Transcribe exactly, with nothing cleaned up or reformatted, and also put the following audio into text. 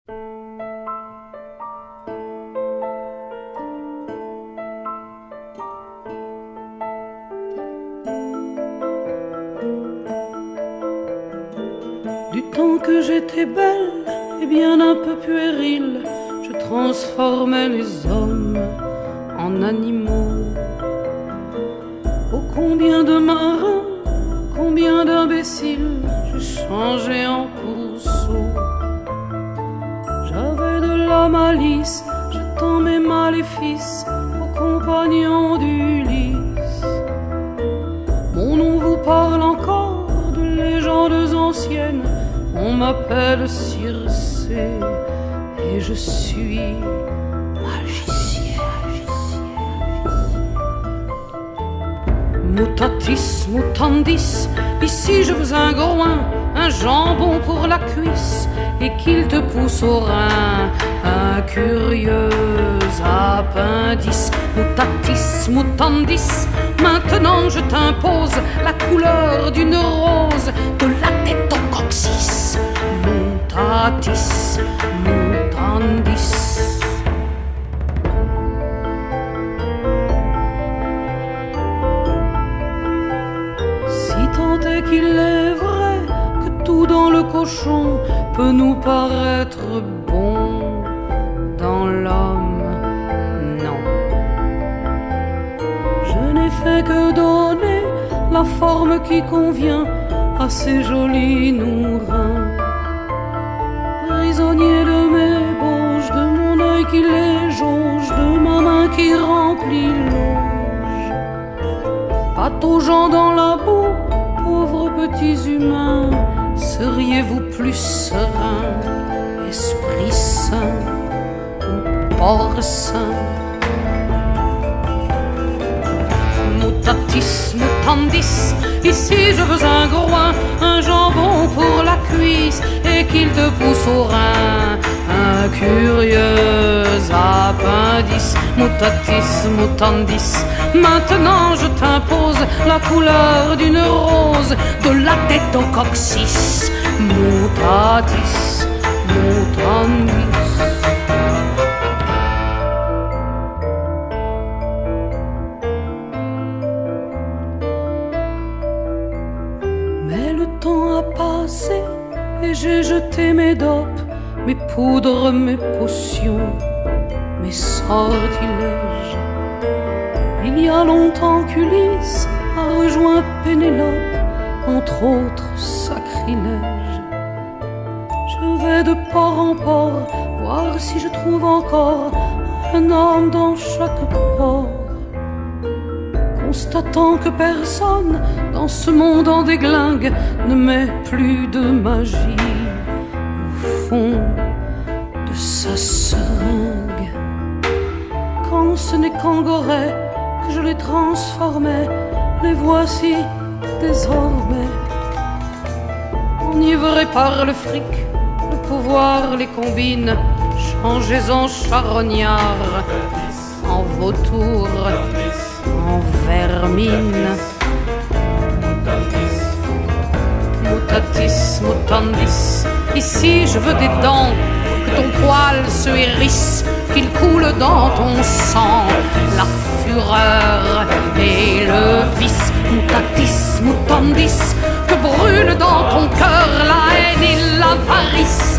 Du temps que j'étais belle et bien un peu puérile, je transformais les hommes en animaux. Oh combien de marins, combien d'imbéciles j'ai changé en pourceau. J'avais de la malice, jetant mes maléfices aux compagnons d'Ulysse. Mon nom vous parle encore de légendes anciennes. On m'appelle Circé et je suis magicienne. Mutatis mutandis, ici je veux un groin, un jambon pour la cuisse et qu'il te pousse au rein un curieux appendice. Mutatis mutandis, maintenant je t'impose la couleur d'une rose de la tête au coccyx. Mutatis mutandis. Si tant est qu'il est vrai que tout dans le cochon peut nous paraître bon, dans l'homme, non. Je n'ai fait que donner la forme qui convient à ces jolis nourrins. Prisonnier de mes bauges, de mon œil qui les jauge, de ma main qui remplit l'auge. Pataugeant dans la boue, pauvres petits humains, seriez-vous plus sereins, esprit saint ou porc saint? Mutatis mutandis, ici je veux un groin, un jambon pour la cuisse et qu'il te pousse au rein un curieux appendice. Mutatis mutandis, maintenant je t'impose la couleur d'une rose de la tête au coccyx. Mutatis mutandis. Mais le temps a passé et j'ai jeté mes dopes, mes poudres, mes potions, mes sortilèges. Il y a longtemps qu'Ulysse a rejoint Pénélope, entre autres sacrilèges. Je vais de port en port, voir si je trouve encore un homme dans chaque port. Constatant que personne dans ce monde en déglingue ne met plus de magie au fond de sa seringue. Quand ce n'est qu'en Gorée que je les transformais, les voici désormais. Enivrés par le fric, le pouvoir les combine. Changez en charognard, en vautour, en vermine. Mutatis mutandis, ici je veux des dents, que ton poil se hérisse, qu'il coule dans ton sang la fureur et le vice. Mutatis mutandis, que brûle dans ton cœur la haine et l'avarice.